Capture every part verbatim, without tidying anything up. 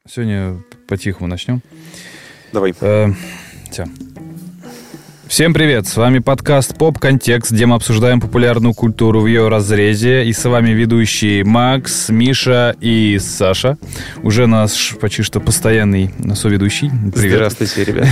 Сегодня по-тихому начнем. Давай. Э, все. Всем привет, с вами подкаст «Поп-контекст», где мы обсуждаем популярную культуру в ее разрезе. И с вами ведущие Макс, Миша и Саша. Уже наш почти что постоянный соведущий. Привет. Здравствуйте, ребят.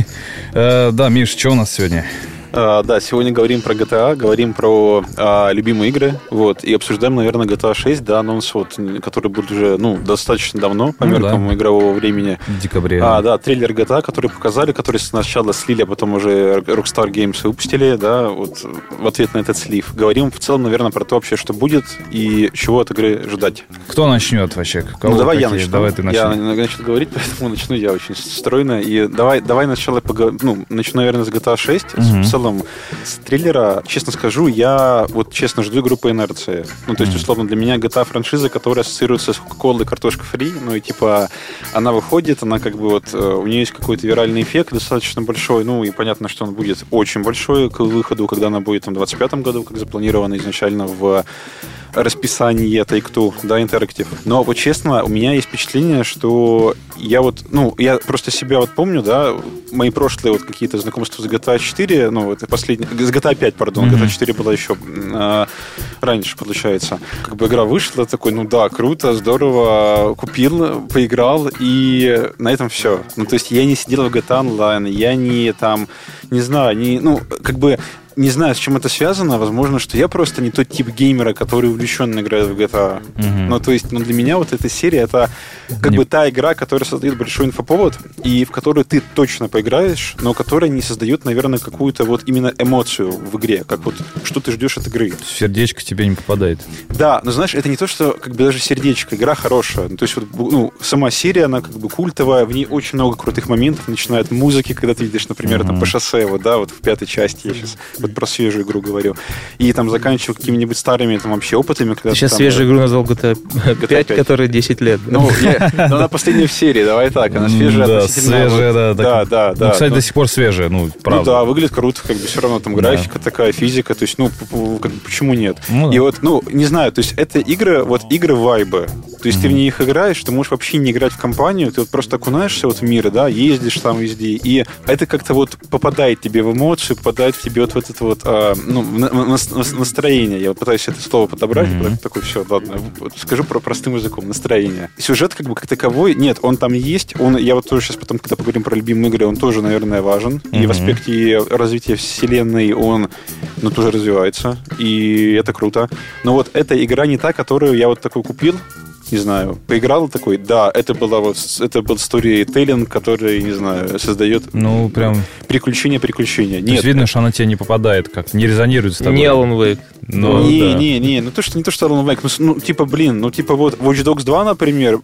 Да, Миш, что у нас сегодня? Uh, да, сегодня говорим про джи ти эй, говорим про uh, любимые игры, вот, и обсуждаем, наверное, джи ти эй шесть, да, анонс, вот, который будет уже, ну, достаточно давно, по ну, меркам да. игрового времени. В декабре. А, да, трейлер джи ти эй, который показали, который сначала слили, а потом уже Rockstar Games выпустили, да, вот, в ответ на этот слив. Говорим в целом, наверное, про то вообще, что будет и чего от игры ждать. Кто начнет вообще? Кого, ну, давай какие? я начну. Давай ты начни. Я начну говорить, поэтому начну я очень стройно. И давай, давай сначала, поговор... ну, начну, наверное, с джи ти эй шесть. Mm-hmm. В целом, с трейлера, честно скажу, я вот честно жду игру по инерции. Ну, то есть, условно, для меня джи ти эй франшиза, которая ассоциируется с Coca-Cola и картошка фри, ну, и типа, она выходит, она как бы вот, у нее есть какой-то виральный эффект достаточно большой, ну, и понятно, что он будет очень большой к выходу, когда она будет там в двадцать пятом году, как запланировано изначально в расписании Take-Two, да, Interactive. Но вот честно, у меня есть впечатление, что я вот, ну, я просто себя вот помню, да, мои прошлые вот какие-то знакомства с джи ти эй четыре, ну, вот последний, с джи ти эй пять, пардон, mm-hmm. джи ти эй четыре была еще э, раньше, получается. Как бы игра вышла, такой, ну да, круто, здорово, купил, поиграл, и на этом все. Ну, то есть я не сидел в джи ти эй Online, я не там, не знаю, не, ну, как бы не знаю, с чем это связано. Возможно, что я просто не тот тип геймера, который увлеченно играет в джи ти эй. Mm-hmm. Ну, то есть, ну, для меня вот эта серия, это как не... бы та игра, которая создает большой инфоповод, и в которую ты точно поиграешь, но которая не создает, наверное, какую-то вот именно эмоцию в игре, как вот, что ты ждешь от игры. Сердечко тебе не попадает. Да, но знаешь, это не то, что как бы даже сердечко, игра хорошая. Ну, то есть, вот, ну, сама серия, она как бы культовая, в ней очень много крутых моментов, начиная от музыки, когда ты едешь, например, mm-hmm. там по шоссе, вот, да, вот в пятой части я сейчас вот про свежую игру говорю. И там заканчиваю какими-нибудь старыми там вообще опытами. Когда ты сейчас там, свежую игру назвал джи ти эй пять, которая десять лет. Ну, но она последняя в серии, давай так. Она свежая да, относительно. Свежая, да. Да, да, да. Ну, кстати, до сих пор свежая, ну, правда. Ну да, выглядит круто, как бы все равно там графика такая, физика, то есть, ну, как бы, почему нет? И вот, ну, не знаю, то есть это игры, вот игры вайбы. То есть ты в них играешь, ты можешь вообще не играть в компанию, ты вот просто окунаешься вот в мир, да, ездишь там везде, и это как-то вот попадает тебе в эмоцию, попадает в тебе вот в этот вот, а, ну, настроение. Я вот пытаюсь это слово подобрать, mm-hmm. такой, все, ладно, вот скажу про простым языком, настроение. Сюжет как бы как таковой, нет, он там есть, он, я вот тоже сейчас потом, когда поговорим про любимые игры, он тоже, наверное, важен, mm-hmm. и в аспекте развития вселенной он, ну, тоже развивается, и это круто. Но вот эта игра не та, которую я вот такой купил, не знаю, поиграл такой, да, это была вот, это был сторителлинг, который, не знаю, создает ну, прям приключения, приключения. То есть видно, что она тебе не попадает, как не резонирует с тобой. Не Alan Wake. Ну, не, да. не, не, ну то, что не то, что Alan Wake, ну, ну, типа, блин, ну, типа, вот Watch Dogs два, например,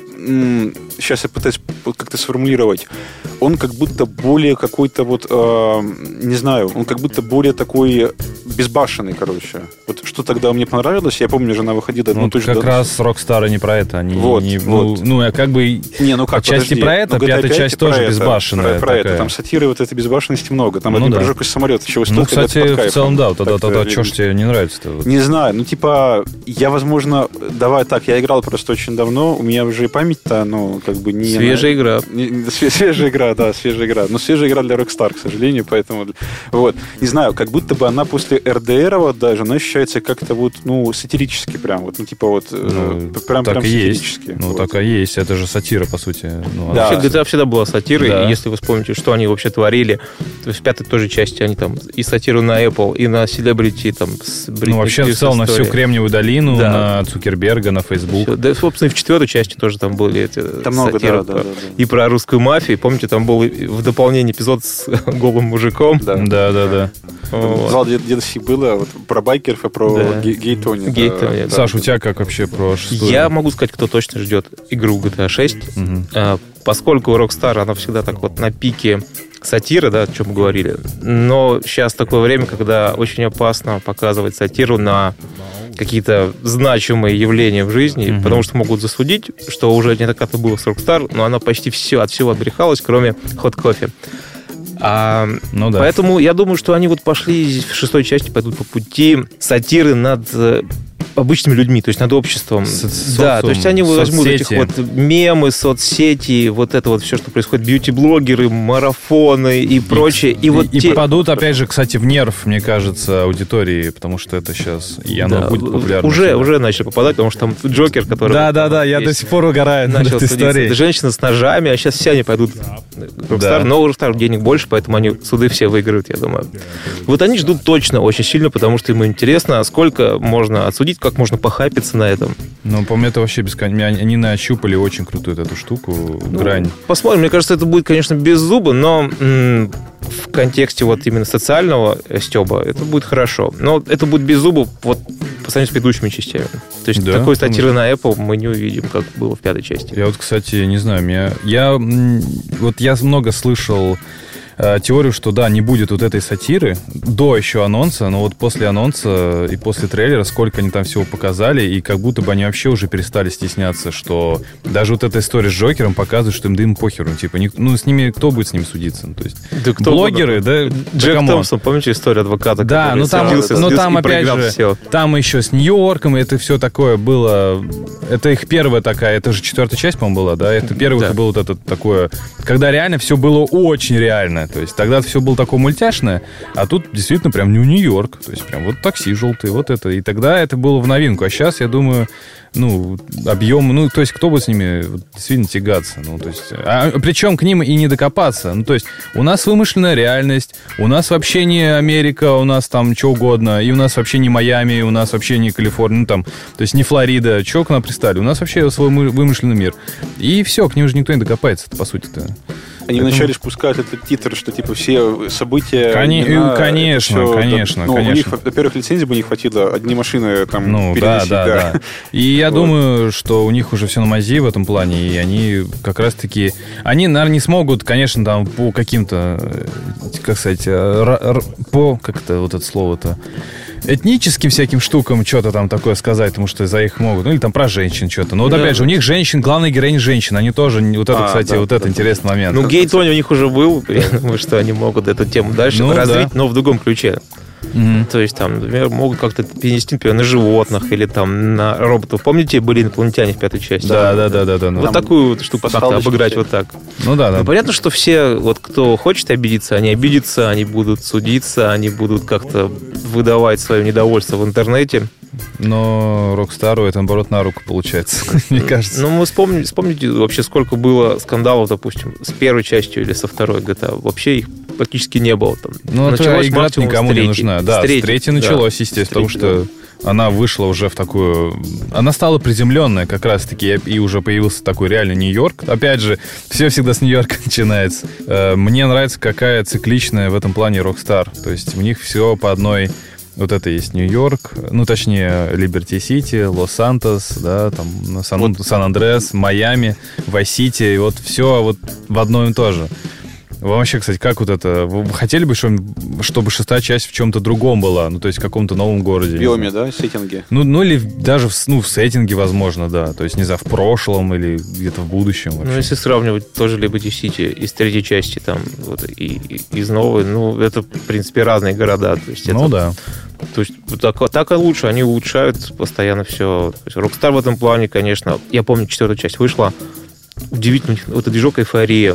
м- сейчас я пытаюсь как-то сформулировать, он как будто более какой-то вот, э, не знаю, он как будто более такой безбашенный, короче. Вот что тогда мне понравилось, я помню, жена выходила... Ну, точно как раз Rockstar не про это. Они, вот, не, вот. Ну, ну, как бы не, ну как, отчасти подожди. про это, ну, пятая часть тоже это, безбашенная. Про, про это, там сатиры вот этой безбашенности много. Там ну, один да. прыжок из самолета, чего стоит. Ну, кстати, в целом, да, тогда, тогда что ж тебе не нравится-то? Вот. Не знаю, ну, типа, я, возможно, давай так, я играл просто очень давно, у меня уже и память-то, ну, как бы не... Свежая она, игра. Не, свежая игра, да, свежая игра. Но свежая игра для Rockstar, к сожалению, поэтому... Вот. Не знаю, как будто бы она после эр ди ар вот даже, она ощущается как-то вот, ну, сатирически прям, вот, ну, типа вот, ну, прям, так прям и сатирически. Есть. Ну, вот. так и есть, это же сатира, по сути. Ну, да. Вообще, джи ти эй всегда была сатирой, да. И если вы вспомните, что они вообще творили, то есть в пятой тоже части они там и сатиру на Apple, и на Celebrity, там, с Britney ну, вообще, в целом, на всю Кремниевую долину, да. На Цукерберга, на Facebook. Все. Да, собственно, и в четвертой части тоже там были эти там много, да, да, да, да. И про русскую мафию. Помните, там был в дополнение эпизод с голым мужиком. Да, да, да. да. Вот. Зал ди эл си было вот, про байкеров и про да. гей-тони. Гей да. Да. Саш, у тебя как вообще про шестую? Я могу сказать, кто точно ждет игру джи ти эй шесть. Угу. А, поскольку Rockstar, она всегда так вот на пике сатиры, да, о чем мы говорили. Но сейчас такое время, когда очень опасно показывать сатиру на какие-то значимые явления в жизни, mm-hmm. потому что могут засудить, что уже не так это было с Rockstar, но она почти все от всего отбрехалась, кроме Hot Coffee. А, ну, да. Поэтому я думаю, что они вот пошли в шестой части, пойдут по пути сатиры над обычными людьми, то есть над обществом. Со- да, социум, то есть они возьмут соцсети. этих вот мемы, соцсети, вот это вот все, что происходит, бьюти-блогеры, марафоны и прочее. И, И, вот и те... попадут, опять же, кстати, в нерв, мне кажется, аудитории, потому что это сейчас, и оно Да, будет популярно. Уже, уже начали попадать, потому что там Джокер, который... Да, да, да, я до сих пор угораю над начал этой судиться. историей. Это женщина с ножами, а сейчас все они пойдут в Rockstar. Да. Но у Rockstar денег больше, поэтому они суды все выиграют, я думаю. Вот они ждут точно очень сильно, потому что им интересно, сколько можно отсудить, как можно похайпиться на этом. Ну, по-моему, это вообще бесконечно. Они, они нащупали очень крутую эту штуку, Ну, грань. Посмотрим. Мне кажется, это будет, конечно, без зуба, но м- в контексте вот именно социального стёба это будет хорошо. Но это будет без зуба вот по сравнению с предыдущими частями. То есть Да, такой статиры конечно. на Apple мы не увидим, как было в пятой части. Я вот, кстати, не знаю, меня, я, м, вот я много слышал э, теорию, что да, не будет вот этой сатиры до еще анонса, но вот после анонса и после трейлера сколько они там всего показали, и как будто бы они вообще уже перестали стесняться, что даже вот эта история с Джокером показывает, что им да им похеру, типа, ник- ну с ними, кто будет с ними судиться? Ну, то есть Да кто блогеры, да, да Джек камон. Томпсон, помните историю адвоката? Да, который ну там, судился, ну, судился там и опять проиграл же, всё. там еще с Нью-Йорком, и это все такое было. Это их первая такая, это же четвертая часть, по-моему, была, да? Это первое, Да. это было вот это такое, когда реально все было очень реально. То есть тогда все было такое мультяшное, а тут действительно прям Нью- Нью-Йорк. То есть прям вот такси желтые, вот это. И тогда это было в новинку. А сейчас, я думаю, ну, объем, ну, то есть кто будет с ними вот, действительно тягаться? Ну, то есть, а, причем к ним и не докопаться. Ну, то есть у нас вымышленная реальность, у нас вообще не Америка, у нас там что угодно, и у нас вообще не Майами, у нас вообще не Калифорния, ну, там, то есть не Флорида. Чего к нам пристали? У нас вообще свой мы- вымышленный мир. И все, к ним же никто не докопается, по сути-то. Они Поэтому- вначале спускают этот титр, что типа все события... Кони- имена, конечно, это всё, конечно, да, ну, конечно. У них, во-первых, лицензии бы не хватило, одни машины там Ну, да, переносить, да, да. И я Вот. думаю, что у них уже все на мази в этом плане, и они как раз-таки... Они, наверное, не смогут, конечно, там по каким-то, э, как сказать, э, ра- р- по... Как это вот это слово-то? Этническим всяким штукам что-то там такое сказать, потому что за их могут. Ну, или там про женщин что-то. Но вот Да. опять же, у них женщин, главная героиня женщина. Они тоже... не- Вот это, А, кстати, да, вот да, это да. интересный момент. Ну, гей-тони у них уже был, я думаю, что они могут эту тему дальше Ну, развить, да. но в другом ключе. Мгм. То есть там, например, могут как-то перенести, например, на животных или там на роботов. Помните, были инопланетяне в пятой части? Да, да, да, да, да. Вот Ну, Там такую вот штуку как-то пасхалочки обыграть все. вот так. ну да, да. Ну, понятно, что все, вот кто хочет обидеться, они обидятся, они будут судиться, они будут как-то выдавать свое недовольство в интернете. Но Рокстару это, наоборот, на руку получается, мне кажется. Ну, мы вспомнили, вспомните вообще, сколько было скандалов, допустим, с первой частью или со второй джи ти эй. Вообще их практически не было там. Ну, это Началось игра максимум с никому не третьей. нужна. Да, с третьей, третьей да. началось, естественно, С потому третьей, что она вышла уже в такую... Она стала приземленная как раз-таки, и уже появился такой реальный Нью-Йорк. Опять же, все всегда с Нью-Йорка начинается. Э, Мне нравится, какая цикличная в этом плане Rockstar. То есть у них все по одной... Вот это есть Нью-Йорк, ну, точнее, Либерти-Сити, Лос-Сантос, да, там, Сан- Вот. Сан-Андрес, Майами, Вайс-Сити, и вот все вот в одном и то же. Вам вообще, кстати, как вот это? Вы хотели бы, чтобы, чтобы шестая часть в чем-то другом была? Ну, то есть в каком-то новом городе? В биоме, да, сеттинге. Ну, ну или даже в, с- ну, в сеттинге, возможно, да. То есть, не знаю, в прошлом или где-то в будущем вообще. Ну, если сравнивать тоже Liberty City из третьей части там, вот, и, и из новой, ну, это, в принципе, разные города. То есть Ну, это, да. То есть вот так, так и лучше, они улучшают постоянно все. То есть Rockstar в этом плане, конечно, я помню, четвертая часть вышла, удивительно, вот этот движок эйфория.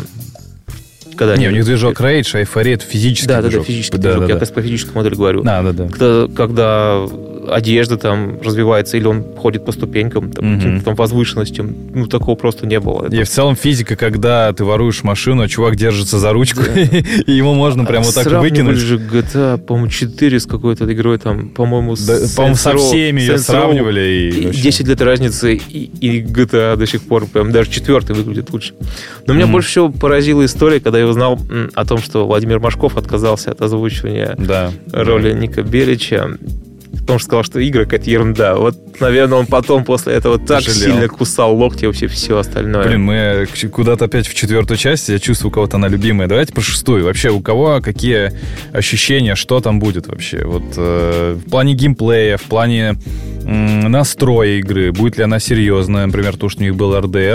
Когда Не, они- у них движок Rage, а эйфория — это физический Да, да, да, движок. физический Да, движок. да, Я да. как раз по физической модели говорю. Да, да, да. Когда, когда одежда там развивается, или он ходит по ступенькам, там, Мгм. каким-то там возвышенностям, ну, такого просто не было. Это И в целом физика, когда ты воруешь машину, а чувак держится за ручку, и ему можно прям вот так Сравнивали выкинуть. же джи ти эй, по-моему, четыре с какой-то игрой, там, по-моему, с Да, по-моему, со Saints Row- всеми ее Saints Row. сравнивали. И И вообще. десять лет разницы, и, и джи ти эй до сих пор, прям даже четвертый выглядит лучше. Но меня Мгм. больше всего поразила история, когда я узнал м, о том, что Владимир Машков отказался от озвучивания Да. роли Ника Белича, потому что сказал, что игра какая-то ерунда. Вот, наверное, он потом после этого так Пожалел. сильно кусал локти и вообще все остальное. Блин, мы к- куда-то опять в четвертую часть. Я чувствую, у кого-то она любимая. Давайте про шестую. Вообще, у кого какие ощущения, что там будет вообще? Вот э, в плане геймплея, в плане м, настроя игры. Будет ли она серьезная? Например, то, что у них был эр ди эр.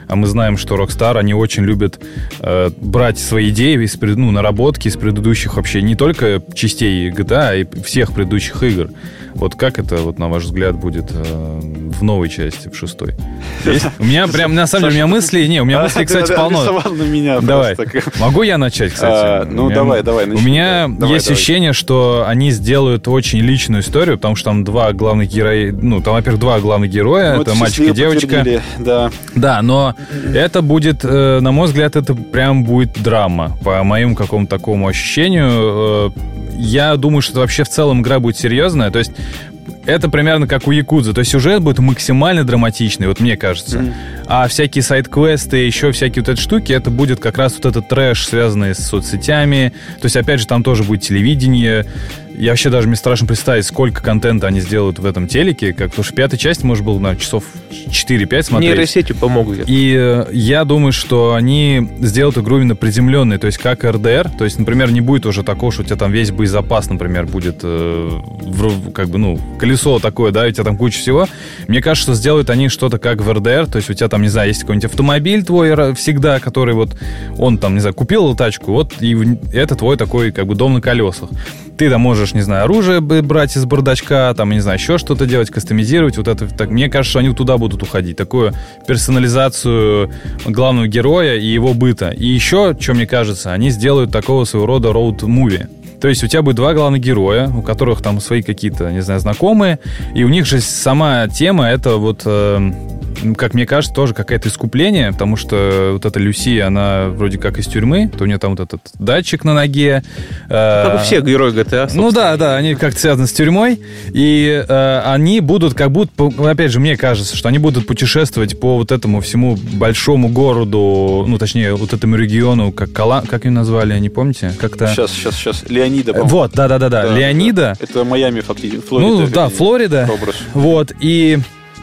а мы знаем, что Rockstar, они очень любят э, брать свои идеи, из, ну, наработки из предыдущих вообще не только частей джи ти эй, а и всех предыдущих игр. Вот как это, вот, на ваш взгляд, будет э, в новой части, в шестой? Есть? У меня прям, на самом деле, у меня мысли... Не, у меня мысли, кстати, полно. На меня давай. Могу я начать, кстати? А, ну, давай, давай. У меня есть ощущение, что они сделают очень личную историю, потому что там два главных героя... Ну, там, во-первых, два главных героя. Это мальчик и девочка. Да. Да, но это будет, на мой взгляд, это прям будет драма. По моему какому-то такому ощущению... Я думаю, что это вообще в целом игра будет серьезная. То есть это примерно как у Якудзы. То есть сюжет будет максимально драматичный, вот мне кажется. Mm-hmm. А всякие сайд-квесты, еще всякие вот эти штуки, это будет как раз вот этот трэш, связанный с соцсетями. То есть, опять же, там тоже будет телевидение. Я вообще даже, мне страшно представить, сколько контента они сделают в этом телеке. Как, потому что пятая часть, может, было, наверное, часов четыре-пять смотреть. Нейросети помогут. И э, я думаю, что они сделают игру именно приземленной, то есть как эр дэ эр. То есть, например, не будет уже такого, что у тебя там весь боезапас, например, будет э, в, как бы, ну, колесо такое, да, у тебя там куча всего. Мне кажется, что сделают они что-то как в эр дэ эр. То есть у тебя там, не знаю, есть какой-нибудь автомобиль твой всегда, который вот, он там, не знаю, купил тачку, вот, и это твой такой, как бы, дом на колесах. Ты там можешь, не знаю, оружие брать из бардачка, там, не знаю, еще что-то делать, кастомизировать. Вот это, так, мне кажется, что они туда будут уходить. Такую персонализацию главного героя и его быта. И еще, что мне кажется, они сделают такого своего рода роуд-муви. То есть у тебя будет два главных героя, у которых там свои какие-то, не знаю, знакомые, и у них же сама тема, это вот... Э, как мне кажется, тоже какое-то искупление, потому что вот эта Люси, она вроде как из тюрьмы, то у нее там вот этот датчик на ноге. Как у всех героев джи ти эй. Ну да, да, они как-то связаны с тюрьмой, и э, они будут как будто, опять же, мне кажется, что они будут путешествовать по вот этому всему большому городу, ну, точнее, вот этому региону, как Кала... как ее назвали, не помните? Как-то... Сейчас, сейчас, сейчас. Леонида, по-моему. Вот, да-да-да, Леонида. Да. Это Майами, фактически, Флорида. Ну, да, Флорида. Образ. Вот, и...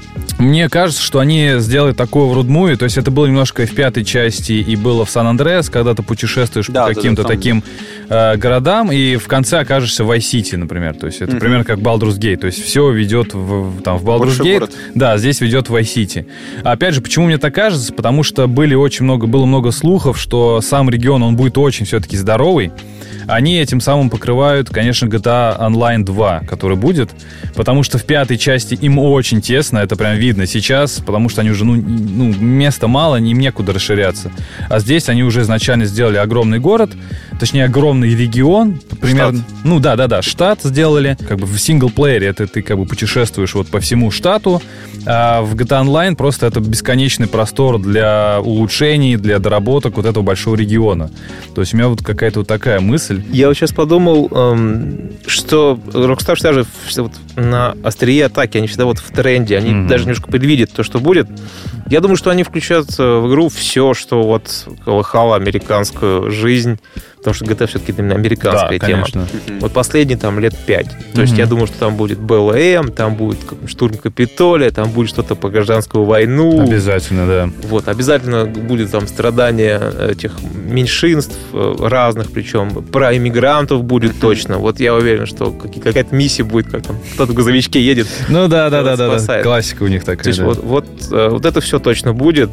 Мне кажется, что они сделают такое в рудмуви. То есть это было немножко и в пятой части, и было в Сан-Андреас, когда ты путешествуешь да, по каким-то да, да, таким э, городам, и в конце окажешься в Вайс-Сити, например. То есть это mm-hmm. примерно как Baldur's Gate. То есть все ведет в, там, в Baldur's Gate. Город. Да, здесь ведет в Вайс-Сити. Опять же, почему мне так кажется? Потому что были очень много, было много слухов, что сам регион, он будет очень все-таки здоровый. Они этим самым покрывают, конечно, джи ти эй Online два, который будет, потому что в пятой части им очень тесно, это прям видно сейчас, потому что они уже, ну, ну места мало, им некуда расширяться. А здесь они уже изначально сделали огромный город, точнее, огромный регион, примерно, штат. ну да-да-да, штат сделали, как бы в синглплеере это ты как бы путешествуешь вот по всему штату, а в джи ти эй Online просто это бесконечный простор для улучшений, для доработок вот этого большого региона. То есть у меня вот какая-то вот такая мысль. Я вот сейчас подумал, эм, что Rockstar всегда же вот на острие атаки, они всегда вот в тренде, они mm-hmm. даже немножко предвидят то, что будет. Я думаю, что они включат в игру все, что вот колыхало американскую жизнь, потому что джи ти эй все-таки именно американская да, тема. Конечно. Вот последние там лет пять. То mm-hmm. есть я думаю, что там будет бэ эл эм, там будет штурм Капитолия, там будет что-то по гражданскую войну. Обязательно, да. Вот, обязательно будет там страдания этих меньшинств разных, причем про иммигрантов будет mm-hmm. точно. Вот я уверен, что какая-то миссия будет, как там кто-то в грузовичке едет. Ну да, да, да, да, да. Классика у них такая. То есть да. вот, вот, вот это все точно будет.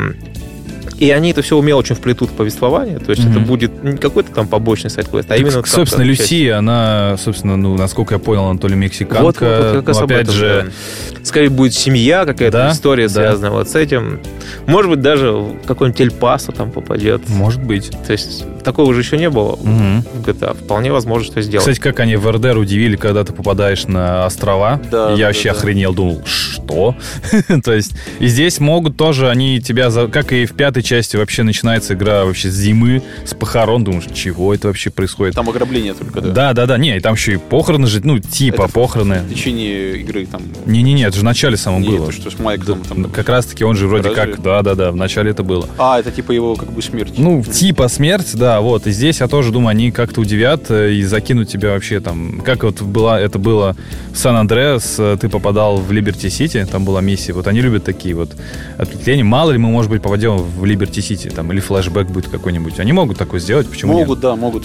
И они это все умело очень вплетут в повествование. То есть mm-hmm. это будет не какой-то там побочный сайт-квест, а так, именно... Собственно, Люси, она, собственно, ну, насколько я понял, она то ли мексиканка. Вот, вот, вот, как но, опять этом, же... Да. Скорее будет семья, какая-то да, история да. связанная вот с этим. Может быть, даже какой-нибудь Эль-Пасо там попадет. Может быть. То есть такого же еще не было mm-hmm. в джи ти эй. Вполне возможно, что сделать. Кстати, как они в эр дэ эр удивили, когда ты попадаешь на острова. Да, я да, вообще да. охренел, думал, что? То есть и здесь могут тоже они тебя, как и в пятой части, вообще начинается игра вообще с зимы, с похорон. Думаешь, чего это вообще происходит? Там ограбление только, да? Да, да, да. Не, и там еще и похороны же, ну, типа это похороны. В течение игры там... Не-не-не, это же в начале самом не, было. Это что с Майком там... Как раз-таки он же вроде Разве? как... Да-да-да, в начале это было. А, это типа его как бы смерть. Ну, типа смерть, да, вот. И здесь я тоже думаю, они как-то удивят и закинут тебя вообще там... Как вот была, это было в Сан-Андреас, ты попадал в Либерти-Сити, там была миссия. Вот они любят такие вот ответвления. Мало ли мы, может быть, попадем в Либерти-Сити, там, или флешбэк будет какой-нибудь. Они могут такое сделать, почему могут, нет? да, могут.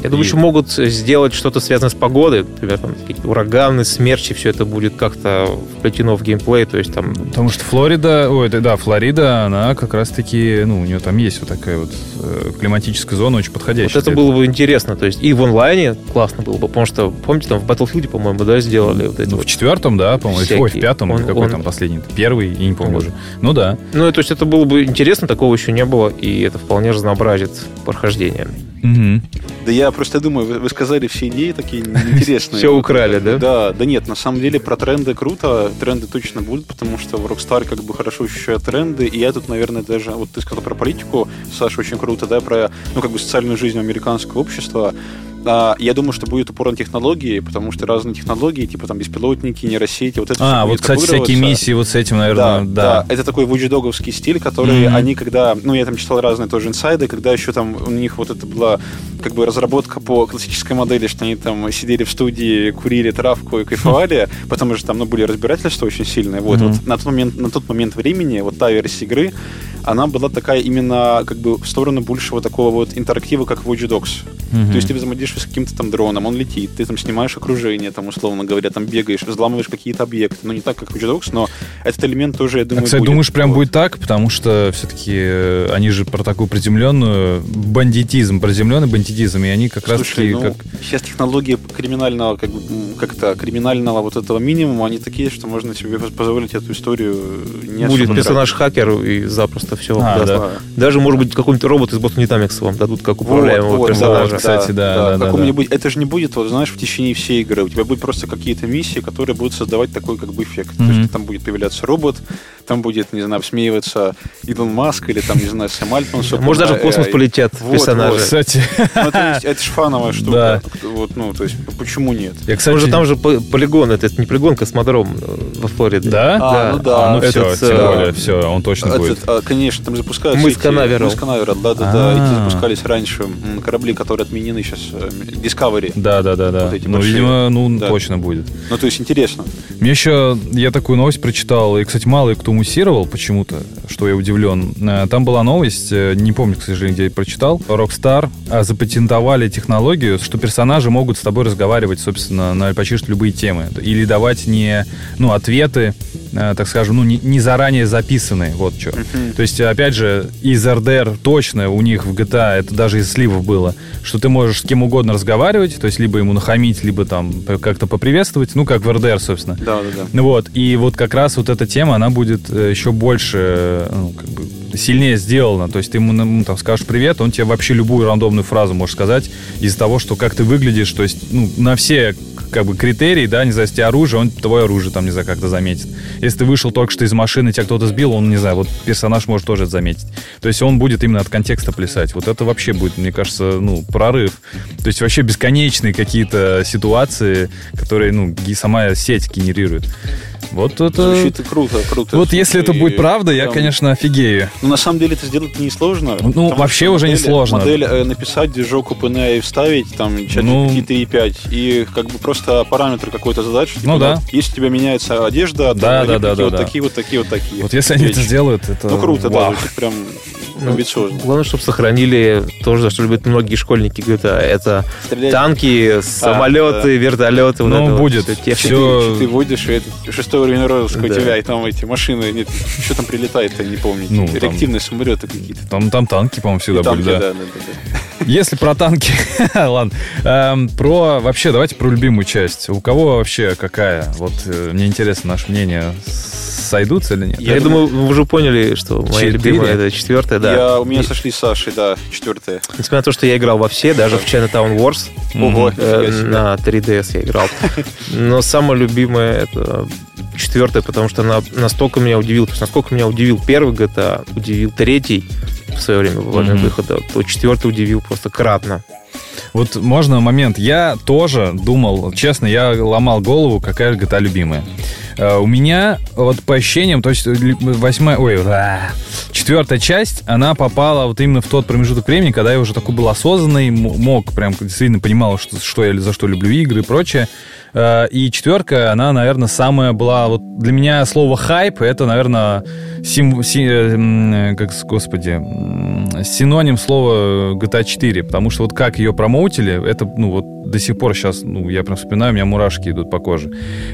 Я думаю, И- еще могут сделать что-то связанное с погодой, например, там, какие-то ураганы, смерчи, все это будет как-то вплетено в геймплей, то есть там... Потому что Флорида, ой, да, да, Флорида, она как раз-таки, ну, у нее там есть вот такая вот э, климатическая зона очень подходящая. Вот это для было бы интересно, то есть и в онлайне классно было бы, потому что, помните, там в Battlefield, по-моему, да, сделали вот эти Ну, вот... в четвертом, да, по-моему, всякие. ой, в пятом, Он- или какой он- там последний, первый, я не помню Вот. уже. Ну да. Ну, то есть это было бы интересно, такого еще не было, и это вполне разнообразит прохождение. Мгм. Да я просто думаю, вы, вы сказали все идеи такие интересные. Все украли, да? Да, да нет, на самом деле про тренды круто, тренды точно будут, потому что в Rockstar как бы хорошо ощущают тренды, и я тут, наверное, даже, вот ты сказал про политику, Саша, очень круто, да, про, ну, как бы социальную жизнь американского общества. А, я думаю, что будет упор на технологии, потому что разные технологии, типа там беспилотники, нейросети, вот это А, всё вот, будет кстати, всякие обыгрываться. миссии вот с этим, наверное, Да, да. да, это такой вуджидоговский стиль, который Мгм. они когда, ну, я там читал разные тоже инсайды, когда еще там у них вот это была как бы разработка по классической модели, что они там сидели в студии, курили травку и кайфовали, потом уже там, ну, были разбирательства очень сильные, вот, Мгм. вот на тот момент, на тот момент времени, вот та версия игры, она была такая именно как бы в сторону большего такого вот интерактива, как Watch Dogs. Мгм. То есть ты взаимодействуешь с каким-то там дроном, он летит, ты там снимаешь окружение, там, условно говоря, там бегаешь, взламываешь какие-то объекты. Ну, не так, как Watch Dogs, но этот элемент тоже, я А, думаю, кстати, будет. думаешь, прям Вот. будет так? Потому что все-таки они же про такую приземленную бандитизм, приземленный бандитизм, и они как Слушай, раз-таки... ну, как... сейчас технологии криминального, как бы, м, как-то криминального вот этого минимума, они такие, что можно себе позволить эту историю не Будет особо персонаж-хакер, и запросто все А, даст. да. Даже, может быть, какой-нибудь робот из Boston Dynamics вам дадут как Вот, управляемого вот, персонажа. вот, кстати, да, да, да, Какому-нибудь, это же не будет, вот, знаешь, в течение всей игры. У тебя будут просто какие-то миссии, которые будут создавать такой как бы эффект. То Мгм. есть там будет появляться робот, там будет, не знаю, смеиваться Илон Маск или там, не знаю, Сэм Альтман. Может, даже в космос полетят Вот, персонажи. вот. Кстати, Ну, то есть, это же фановая штука. Да. Вот, ну, то есть, почему нет? я, кстати... Может, там же по- полигон, это не полигон, космодром э, во Флориде. Да? А, ну да. А, ну все, Этот, тем э, более, все, он точно будет. Этот, а, конечно, там запускаются Мыс эти- Канаверал. Мыс Канаверал, да-да-да. А. Эти запускались раньше м, корабли, которые отменены сейчас. э, Discovery. Да, да, да, да. Вот эти Ну, большие. видимо, ну, Да. точно будет. Ну, то есть, интересно. Мне еще, я такую новость прочитал, и, кстати, мало кто муссировал почему-то, что я удивлен. Э, Там была новость, э, не помню, к сожалению, где я прочитал. Rockstar э, запатентовали технологию, что персонажи могут с тобой разговаривать, собственно, на почти что любые темы. Или давать не, ну, ответы, э, так скажем, ну, не, не заранее записанные, вот что. То есть, опять же, из эр ди ар точно у них в джи ти эй, это даже из сливов было, что ты можешь с кем угодно разговаривать, то есть, либо ему нахамить, либо там как-то поприветствовать, ну, как в эр ди ар, собственно. Да-да-да. Ну вот, и вот как раз вот эта тема, она будет э, еще больше, э, ну, как бы сильнее сделана. То есть ты ему, ну, там, скажешь привет, он тебе вообще любую рандомную фразу может сказать из-за того, что как ты выглядишь, то есть, ну, на все как бы критерии, да, не знаю, если тебе оружие, он твое оружие там, не знаю, как-то заметит. Если ты вышел только что из машины, тебя кто-то сбил, он, не знаю, вот персонаж может тоже это заметить. То есть он будет именно от контекста плясать. Вот это вообще будет, мне кажется, ну, прорыв. То есть вообще бесконечные какие-то ситуации, которые, ну, ги- сама сеть генерирует. Вот это... Звучит круто, круто. Вот если это И будет правда, я, прям- конечно, офигею. Ну, на самом деле, это сделать несложно. Ну, потому вообще что уже не модель- сложно. Модель э, написать, движок OpenAI вставить, там, чат Ну. джи пи ти три и пять, и как бы просто параметр какой-то задать, что, типа, Ну да. если у тебя меняется одежда, Да, то да, реплики да, да, вот да. такие, вот такие, вот такие. Вот если они это Вещи. сделают, это... Ну, круто, да, вау. звучит прям Ну, амбициозно. Главное, чтобы сохранили то, за что любят многие школьники джи ти эй. Это Стрелять. танки, самолеты, да. вертолеты. вот Ну, это вот будет. всё, техника. Всё. Что ты водишь, и это шестой уровень Ройловского Да. у тебя, и там эти машины, нет, что там прилетает-то, не помню. Ну, там- Реактивные самолеты какие-то. Там, там танки, по-моему, всегда И танки, были, да. да, да, да, да. Если про танки, ладно. Эм, про вообще, давайте про любимую часть. У кого вообще какая? Вот э, мне интересно, наше мнение, сойдутся или нет? Я, Я думаю, вы уже поняли, что моя Четыре? любимая это четвертая, да. Я, у меня И- сошли с Сашей, да, четвертая. Несмотря на то, что я играл во все, даже в Chinatown Wars, Ого, э, нифига себе. на три ди эс я играл. Но самая любимая это четвертая, потому что она настолько меня удивила. То есть, насколько меня удивил первый джи ти эй, удивил третий в свое время во время Мгм. выхода, то четвертый удивил просто кратно. Вот можно момент. Я тоже думал, честно, я ломал голову, какая же джи ти эй любимая. Э, У меня вот по ощущениям, то есть ли- восьмая, ой, а, четвертая часть, она попала вот именно в тот промежуток времени, когда я уже такой был осознанный, м- мог прям действительно понимал, что, что я за что люблю игры и прочее. Э, И четверка, она, наверное, самая была вот для меня слово хайп, это, наверное, сим, си- э, м, как, господи, м, синоним слова джи ти эй четыре, потому что вот как ее промоутили, это, ну, вот до сих пор сейчас, ну, я прям вспоминаю, у меня мурашки идут по коже.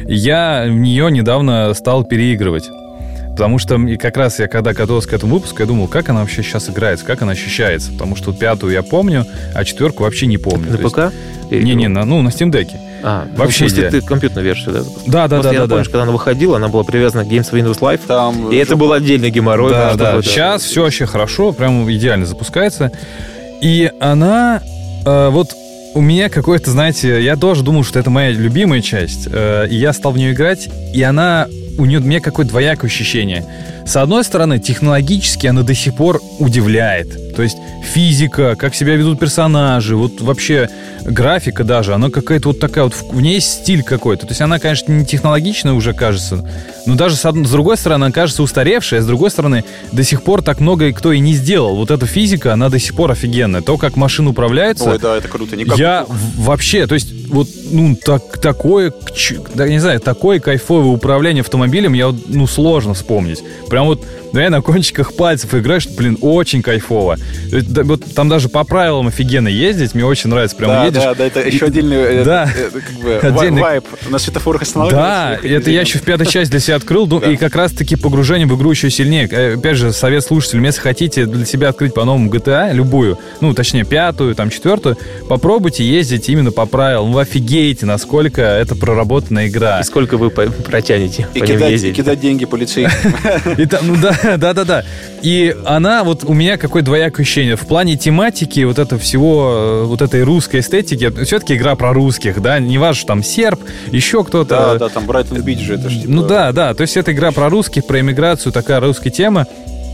Я в нее недавно стал переигрывать. Потому что и как раз я, когда готовился к этому выпуску, я думал, как она вообще сейчас играется, как она ощущается. Потому что пятую я помню, а четверку вообще не помню. На ПК? Не-не, на, ну, на Steam Deck. А, вообще, ну, в смысле, ты компьютерную версию, да? Да, да, да. Я да, помню, да. что когда она выходила, она была привязана к Games Windows Live, там и это был отдельный геморрой. Да, да. да. Сейчас все вообще хорошо, прям идеально запускается. И она, э, вот у меня какой-то, знаете, я тоже думал, что это моя любимая часть, э, и я стал в нее играть, и она, у нее, у меня какое-то двоякое ощущение. С одной стороны, технологически она до сих пор удивляет. То есть физика, как себя ведут персонажи, вот вообще графика даже, она какая-то вот такая вот, в ней есть стиль какой-то. То есть она, конечно, не технологичная уже кажется, но даже с, одной, с другой стороны, она кажется устаревшая, а с другой стороны, до сих пор так много кто и не сделал. Вот эта физика, она до сих пор офигенная. То, как машины управляются... Ой, да, это круто. Никак я в- вообще, то есть вот, ну, так, такое, да, не знаю, такое кайфовое управление автомобилем, я, ну, сложно вспомнить. Прям вот, да, я на кончиках пальцев играешь, блин, очень кайфово. Да, вот там даже по правилам офигенно ездить, мне очень нравится. Прям да, едешь. Да, да, это еще отдельный да. это, как бы, отдельный... вайп на светофорах останавливаться. Да, это я еще в пятой части для себя открыл, да. И как раз-таки погружение в игру еще сильнее. Опять же, совет слушателям, если хотите для себя открыть по-новому джи ти эй, любую, ну, точнее, пятую, там, четвертую, попробуйте ездить именно по правилам. Вы офигеете, насколько это проработанная игра. И сколько вы протянете и по кидать, ним ездить. И кидать деньги полицейским. Ну да, да, да, да. И она, вот у меня какое двоякое ощущение. В плане тематики вот это всего, вот этой русской эстетики, все-таки игра про русских, да, не важно, что там серб, еще кто-то. Да, да, там Брайтон Бич же, это ж типа... Ну да, да, то есть это игра про русских, про эмиграцию, такая русская тема.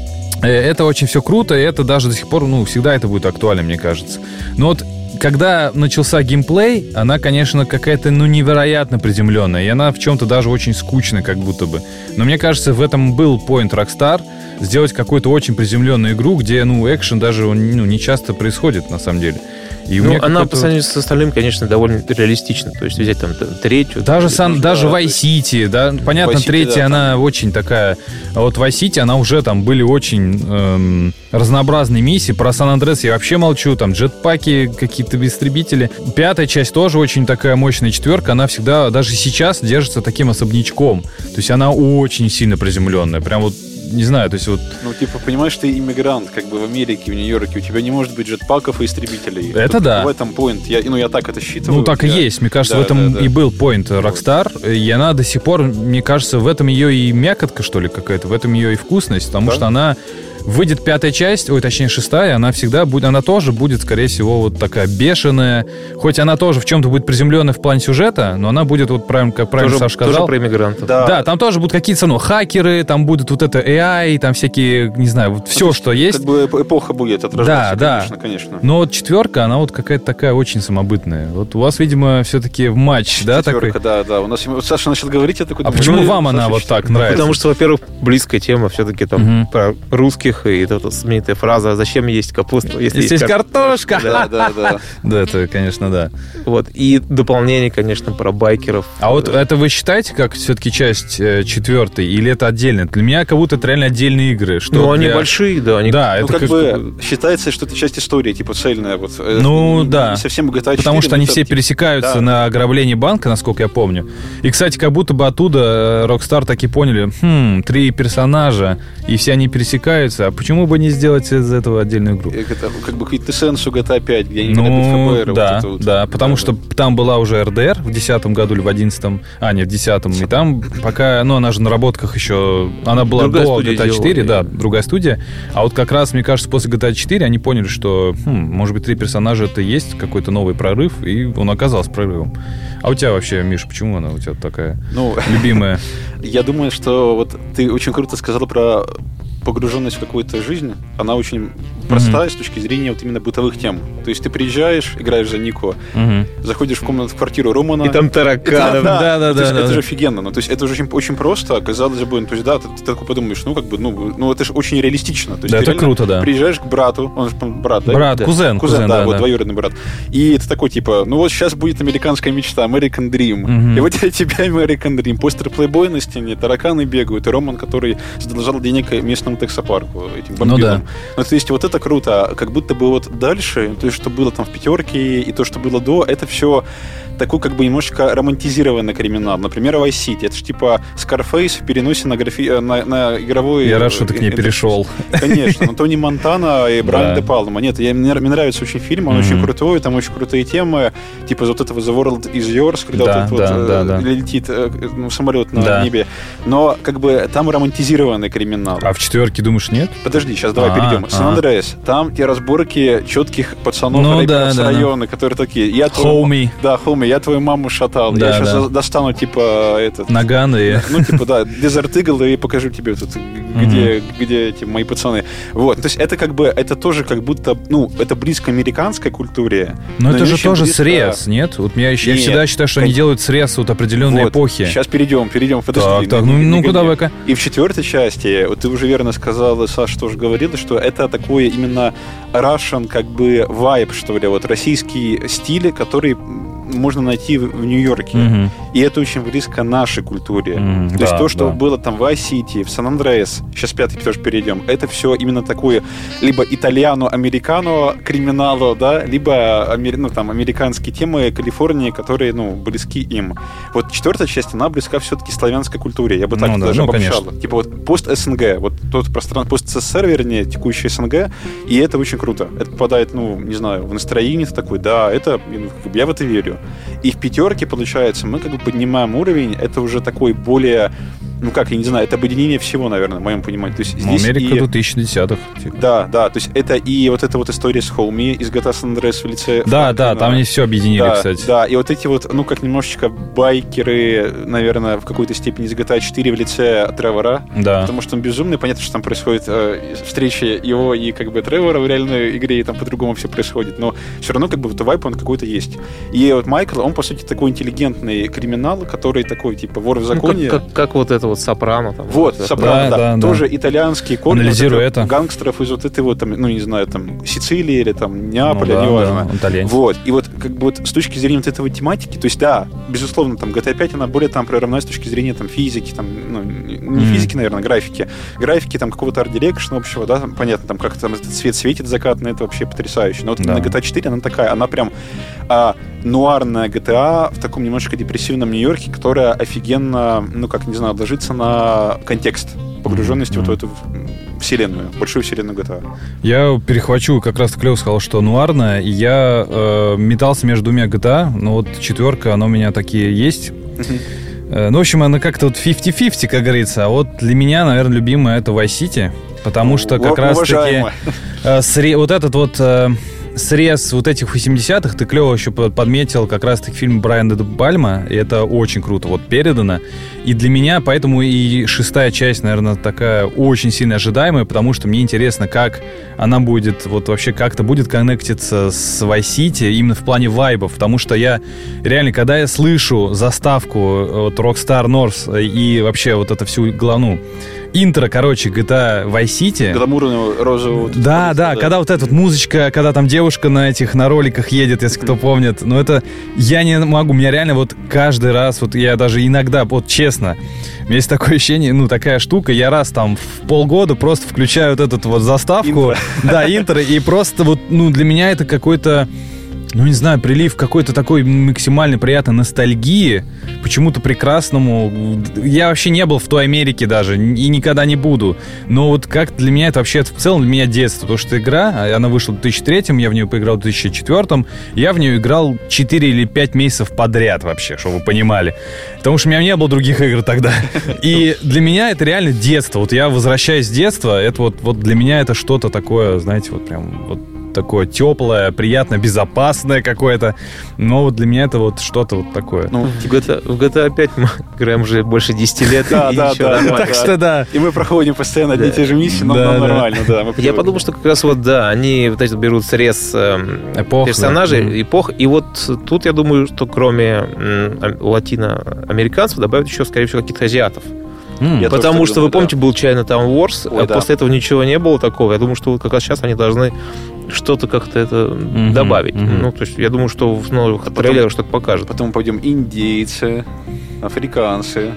Это очень все круто, и это даже до сих пор, ну, всегда это будет актуально, мне кажется. Но вот когда начался геймплей, она, конечно, какая-то, ну, невероятно приземленная, и она в чем-то даже очень скучная, как будто бы. Но мне кажется, в этом был point Rockstar, сделать какую-то очень приземленную игру, где, ну, экшен даже, ну, не часто происходит, на самом деле. И ну, она по сравнению с остальным, конечно, довольно реалистична. То есть взять там третью... Даже, сам, ну, даже да, Vice City, да, понятно, Vice City, третья, да, она там... очень такая... А вот Vice City, она уже там были очень эм, разнообразные миссии. Про Сан-Андреас я вообще молчу, там джетпаки, какие-то истребители. Пятая часть тоже очень такая мощная четверка, она всегда, даже сейчас, держится таким особнячком. То есть она очень сильно приземленная, прям вот не знаю, то есть вот... Ну, типа, понимаешь, ты иммигрант, как бы в Америке, в Нью-Йорке, у тебя не может быть джетпаков и истребителей. Это Тут, да. В этом point. Я, ну, я так это считываю. Ну, так я... и есть. Мне кажется, да, в этом да, да. и был point Rockstar. И она до сих пор, мне кажется, в этом ее и мякотка, что ли, какая-то, в этом ее и вкусность, потому да? что она... Выйдет пятая часть, ой, точнее шестая, она всегда будет, она тоже будет, скорее всего, вот такая бешеная. Хоть она тоже в чем-то будет приземленная в плане сюжета, но она будет, вот правильно, как правильно тоже, Саша сказал. Тоже про иммигрантов. Да. да, там тоже будут какие-то, ну, хакеры, там будет вот это эй ай, там всякие, не знаю, вот все, ну, что есть. Как бы эпоха будет отражаться, да, конечно, да. конечно. Но вот четверка, она вот какая-то такая очень самобытная. Вот у вас, видимо, все-таки в матч, да, такой? такой? да, да. У нас вот Саша начал говорить, я такой... А думаю, почему ну, вам Саша, она вот что? так нравится? Потому что, во-первых, близкая тема все-таки там Угу. про русских, и эта знаменитая фраза «Зачем есть капуста, если, Если есть картошка?» Да, да, да. Да, это, конечно, да. Вот. И дополнение, конечно, про байкеров. А вот это вы считаете как все-таки часть э, четвертой, или это отдельно? Для меня как будто это реально отдельные игры. Что Ну, они для... большие, да. Они... Да, Ну, это как, как бы считается, что это часть истории, типа цельная. Вот, ну, не, да. Не совсем джи ти эй четыре. Потому что они это, все типа, пересекаются да. на ограблении банка, насколько я помню. И, кстати, как будто бы оттуда Rockstar таки поняли, хм, три персонажа, и все они пересекаются, а почему бы не сделать из этого отдельную игру? Это как бы квинтэссенцию джи ти эй пять, где они Ну, грабят ФБР. да, вот это вот. да, потому да, что да. там была уже эр ди эр в десятом году или в одиннадцатом, а, не, в десятом, и там пока, ну, она же на работках еще, она была Другая до студия джи ти эй четыре, делала, да, другая студия, а вот как раз, мне кажется, после джи ти эй четыре они поняли, что, хм, может быть, три персонажа это и есть какой-то новый прорыв, и он оказался прорывом. А у тебя вообще, Миша, почему она у тебя такая Ну, любимая? я думаю, что вот ты очень круто сказал про погруженность в какую-то жизнь, она очень простая mm-hmm. с точки зрения вот именно бытовых тем. То есть ты приезжаешь, играешь за Нико, mm-hmm. заходишь в комнату, в квартиру Романа. И там тараканы. Да, да, да. да, да, это, да, это да. же офигенно. Ну, то есть это уже очень, очень просто, казалось бы, ну, то есть да, ты, ты такой подумаешь, ну, как бы, ну, ну это же очень реалистично. То есть да, ты это круто, да. Приезжаешь к брату, он же брат, да? Брат, да. кузен, кузен, кузен, да, да, вот да. двоюродный брат. И это такой, типа, ну вот сейчас будет американская мечта, American Dream. Mm-hmm. И вот у тебя American Dream. Постер Playboy на стене, тараканы бегают, и Роман, который задолжал денег местному таксопарку, этим бомбилам. Ну, да. Ну, то есть вот это это круто. Как будто бы вот дальше, то, что было там в пятерке, и то, что было до, это все такой как бы немножечко романтизированный криминал. Например, Vice City. Это же типа Scarface в переносе на, графи... на, на игровой... Я рад, что ты к ней это... перешел. Конечно. Но Тони Монтана и Брайан Де Палма. Нет, я, мне, мне нравится очень фильм, он mm-hmm. очень крутой, там очень крутые темы, типа вот этого The World is Yours, когда да, вот этот да, вот да, да. летит ну, самолет на да. небе. Но как бы там романтизированный криминал. А в четверке, думаешь, нет? Подожди, сейчас давай А-а-а. перейдем. Сан-Андреас. Там те разборки четких пацанов ну, да, с да, района, да. которые такие... Я Хоуми. Да, Хоуми. Я твою маму шатал. Да, я сейчас да. достану, типа, этот... Наган и... Ну, типа, да, Desert Eagle, и покажу тебе тут, где, mm-hmm. где эти мои пацаны. Вот. То есть это как бы, это тоже как будто, ну, это близко американской культуре. Но, но это же тоже близко... срез, нет? Вот я, я всегда считаю, что как... они делают срез вот определенной вот. эпохи. Сейчас перейдем, перейдем. Подожди. Так, так, ну, ну-ка давай-ка. И в четвертой части, вот ты уже верно сказал, Саша тоже говорила, что это такое именно Russian, как бы, вайб, что ли, вот российский стиль, который можно найти в Нью-Йорке. Mm-hmm. И это очень близко нашей культуре. Mm-hmm. То да, есть то, что да. было там в Vice-City, в Сан-Андреас, сейчас пятый тоже перейдем, это все именно такое либо итальяно-американо криминало, да, либо ну, там, американские темы Калифорнии, которые ну, близки им. Вот четвертая часть, она близка все-таки славянской культуре. Я бы так ну, даже да, обобщал. Ну, типа вот пост-СНГ, вот тот пространство, пост-СССР, вернее, текущий СНГ, и это очень круто. Это попадает, ну, не знаю, в настроение такой, да, это, я в это верю. И в пятерке, получается, мы как бы поднимаем уровень, это уже такой более, ну как, я не знаю, это объединение всего, наверное, в моем понимании. То есть здесь Америка и... до двухтысячных. Типа. Да, да, то есть это и вот эта вот история с Хоуми из джи ти эй San Andreas в лице Да, Франклина. Да, там они все объединили, да, кстати. Да, и вот эти вот, ну как немножечко байкеры, наверное, в какой-то степени из джи ти эй четыре в лице Тревора, да. потому что он безумный, понятно, что там происходит э, встреча его и как бы Тревора в реальной игре, и там по-другому все происходит, но все равно как бы вот вайп он какой-то есть. И вот Майкл, он, по сути, такой интеллигентный криминал, который такой, типа, вор в законе. Ну, как, как, как вот это вот Сопрано. Там, вот, вот Сопрано, да, да, да. Тоже итальянский корни. Анализируя вот это. Гангстеров из вот этой вот, там, ну, не знаю, там, Сицилии или там Неаполя, ну, да, неважно. Да, вот. И вот, как бы, вот с точки зрения вот этого тематики, то есть, да, безусловно, там, джи ти эй пять, она более там прорывная с точки зрения там физики, там, ну, не mm-hmm. физики, наверное, графики. Графики, там, какого-то арт-дирекшена общего, да, там, понятно, там, как там этот свет светит закатный, это вообще потрясающе. Но вот да. на джи ти эй четыре она такая, она прям а, нуарная джи ти эй в таком немножко депрессивном Нью-Йорке, которая офигенно, ну, как, не знаю, ложится на контекст погруженности mm-hmm. вот в эту вселенную, большую вселенную джи ти эй. Я перехвачу, как раз клево сказал, что нуарная, и я э, метался между двумя джи ти эй, но вот четверка, она у меня такие есть. Mm-hmm. Э, ну, в общем, она как-то вот пятьдесят на пятьдесят, как говорится, а вот для меня, наверное, любимая это Vice City, потому что как раз-таки э, сре- вот этот вот... Э, срез вот этих восьмидесятых ты клево еще подметил как раз-таки фильм Брайана Де Пальма, и это очень круто вот передано. И для меня поэтому и шестая часть, наверное, такая очень сильно ожидаемая, потому что мне интересно, как она будет, вот вообще как-то будет коннектиться с Vice City именно в плане вайбов, потому что я реально, когда я слышу заставку вот Rockstar North и вообще вот эту всю главную интро, короче, джи ти эй Vice City. Гламурную розовую. Да, да, да, когда вот эта вот музычка, когда там девушка на этих, на роликах едет, если кто помнит. Но это, я не могу, у меня реально вот каждый раз, вот я даже иногда, вот честно, у меня есть такое ощущение, ну, такая штука, я раз там в полгода просто включаю вот эту вот заставку. Интро. Да, интро, и просто вот, ну, для меня это какой-то, ну, не знаю, прилив какой-то такой максимально приятной ностальгии, почему-то прекрасному. Я вообще не был в той Америке даже, и никогда не буду. Но вот как для меня это вообще, в целом для меня детство. Потому что игра, она вышла в две тысячи третьем, я в нее поиграл в две тысячи четвёртом, я в нее играл четыре или пять месяцев подряд вообще, чтобы вы понимали. Потому что у меня не было других игр тогда. И для меня это реально детство. Вот я возвращаюсь с детства, это вот, вот для меня это что-то такое, знаете, вот прям вот такое теплое, приятное, безопасное какое-то. Но вот для меня это вот что-то вот такое. Ну, в джи ти эй, в джи ти эй пять мы играем уже больше десяти лет. Да, да, да. Так что да. И мы проходим постоянно одни и те же миссии, но нормально, да. Я подумал, что как раз вот, да, они вот эти берут срез персонажей, эпох, и вот тут, я думаю, что кроме латиноамериканцев добавят еще, скорее всего, каких-то азиатов. Mm. Потому что, думаю, вы помните, да. был Chinatown Wars, Ой, а да. после этого ничего не было такого. Я думаю, что вот как раз сейчас они должны что-то как-то это mm-hmm. добавить. Mm-hmm. Ну, то есть я думаю, что в новых потом, трейлерах что-то покажут. Потом пойдем индейцы, африканцы.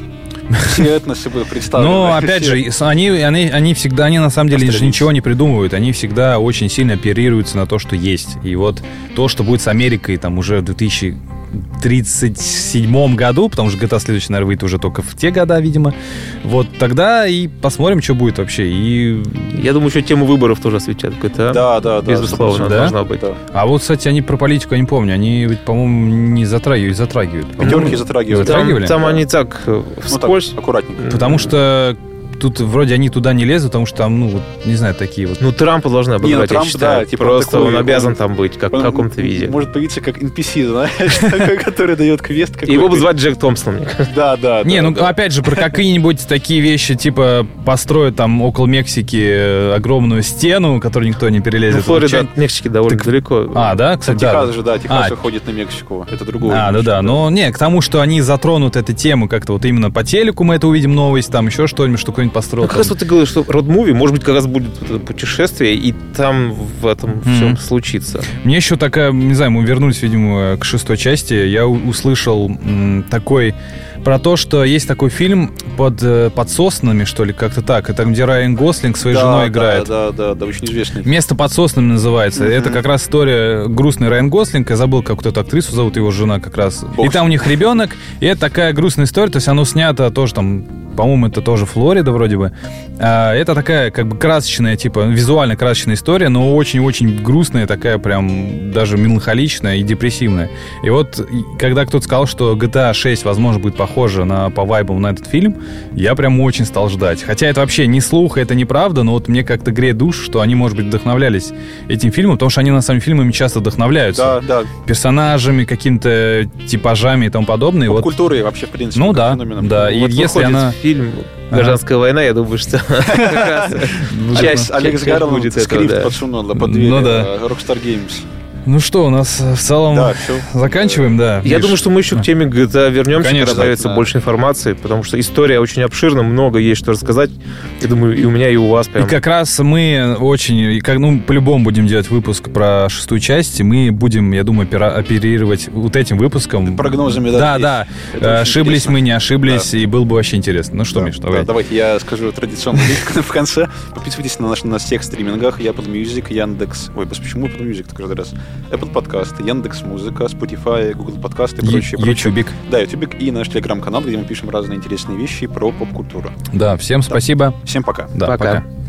все этносы будут представлены. Но, опять же, они, они, они всегда, они на самом деле же ничего не придумывают. Они всегда очень сильно оперируются на то, что есть. И вот то, что будет с Америкой там уже в две тысячи тридцать седьмом году, потому что джи ти эй следующий, наверное, выйдет уже только в те года, видимо. Вот тогда и посмотрим, что будет вообще. И... Я думаю, еще тему выборов тоже осветят. джи ти эй. Да, да, да. Безусловно, да? должна быть. Да. А вот, кстати, они про политику, я не помню. Они, ведь, по-моему, не затрагивают. затрагивают. Пятерки затрагивают. Затрагивали? Там, там они так вскользь. Ну, так, аккуратненько. Потому что тут вроде они туда не лезут, потому что там, ну, вот, не знаю, такие вот... Ну, Трампа должны обыграть, Не, ну, я Трамп, считаю. да, типа Просто такой, он обязан он- там быть, как в Он каком-то виде. Может появиться как эн пи си, знаешь, такой, который дает квест какой-то. Его бы звать Джек Томпсон, мне кажется. Да, да, Не, да, ну, да. опять же, про какие-нибудь такие вещи, типа, построят там около Мексики э, огромную стену, которую никто не Ну, перелезет. Флорида Чай- от Мексики довольно Так- далеко. А, да, кстати, да. Техас же, да, Техас А. уходит на Мексику. Это другое. А, да, да. Но не, к тому, что они затронут эту тему как-то вот именно по телеку мы это увидим новость, там еще что-нибудь, что кто-нибудь построил. Ну, как раз вот ты говоришь, что род-муви, может быть, как раз будет вот это путешествие, и там в этом всем случится. Мне еще такая, не знаю, мы вернулись, видимо, к шестой части. Я у- услышал м, такой про то, что есть такой фильм под, э, под соснами, что ли, как-то так. Это где Райан Гослинг своей Да, женой да, играет. Да, да, да, очень известный. «Место под соснами» называется. Мгм. Это как раз история грустный Райан Гослинг. Я забыл, как вот эту актрису зовут, его жена как раз. Бог И там у них ребенок. И это такая грустная история. То есть оно снято тоже там, по-моему, это тоже Флорида вроде бы. А, это такая как бы красочная, типа визуально красочная история, но очень-очень грустная, такая прям даже меланхоличная и депрессивная. И вот и когда кто-то сказал, что джи ти эй шесть, возможно, будет похожа на, по вайбам на этот фильм, я прям очень стал ждать. Хотя это вообще не слух, это неправда, но вот мне как-то греет душу, что они, может быть, вдохновлялись этим фильмом, потому что они на самом фильмами часто вдохновляются. Да, да. Персонажами, какими-то типажами и тому подобное. И вот, Культурой вообще, в принципе. ну как да, феноменом. да. И Вот если выходит она... фильм «Гражданская война», я думаю, что как раз часть Алекс часть Гарland будет этого, скрипт да. подсунула под дверь Ну да. э, Rockstar Games. Ну что, у нас в целом Да, все. заканчиваем, да. Я Миш? думаю, что мы еще к теме джи ти эй вернемся, Конечно, когда появится да. больше информации, потому что история очень обширна, много есть что рассказать. Я думаю, и у меня, и у вас прям. И как раз мы очень, и как, ну, по-любому будем делать выпуск про шестую часть, и мы будем, я думаю, опера- оперировать вот этим выпуском. Прогнозами, да. Да, есть. да. Это Э, очень Ошиблись интересно. мы, не ошиблись, Да. и было бы вообще интересно. Ну что, Да, Миш, да, давай. давайте я скажу традиционную вещь в конце. Подписывайтесь на нас на всех стримингах. Я Apple Music, Яндекс. Ой, почему Apple Music так каждый раз? Apple подкасты, Яндекс Музыка, Spotify, Google подкасты и Ю- прочее. прочее. Ютубик. Да, Ютубик и наш телеграм-канал, где мы пишем разные интересные вещи про поп-культуру. Да, всем спасибо. Всем пока. Да, Пока. пока.